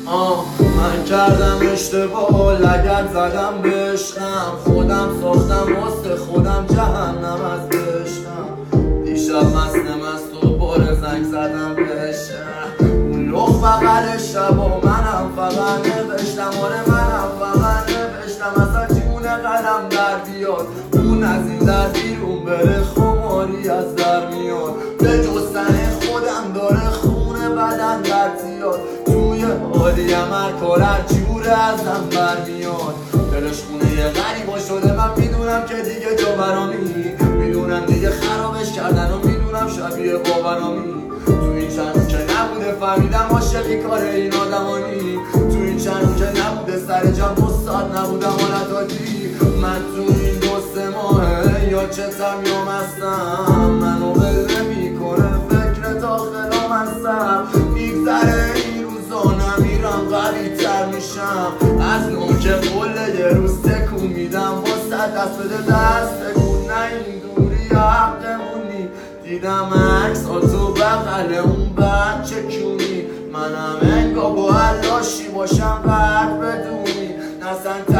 من کردم اشتباه لگد زدم به عشقم، خودم ساختم واسه خودم جهنم از بهشتم. دیشب مست و بار زنگ زدم بهشم، اون لخ بغل شب و منم فقط نوشتم. آره منم فقط نوشتم اصلا جون قلم در بیاد، اون از این در بیرون بره خماری از در میاد. به جستن خودم داره خونه بدن در زیاد، توی حالیم هر کار هر جوره ازم برمیاد. دلش خونه یه غریبا شده، من میدونم که دیگه جا برامی، میدونم دیگه خرابش کردن و میدونم شبیه باورامی. تو این چند روز که نبوده فهمیدم عاشقی کار این آدمانی، تو این چند روز که نبوده سر جمع 2 ساعت نبودم حالت عادی. من تو این 2-3 ماهه یا چتم یا مستم، منو ول نمیکنه فکر داخلم هستم. میگذره این روزا نمیرم قوی تر میشم، از نوک قله یه روز تکون میدم واسه دست بده دست تکون. نه این دوری حقمونی، دیدم عکس تو بغل اون بچه کیونی، منم انگا با علاشی باشم قد بدونی. نسن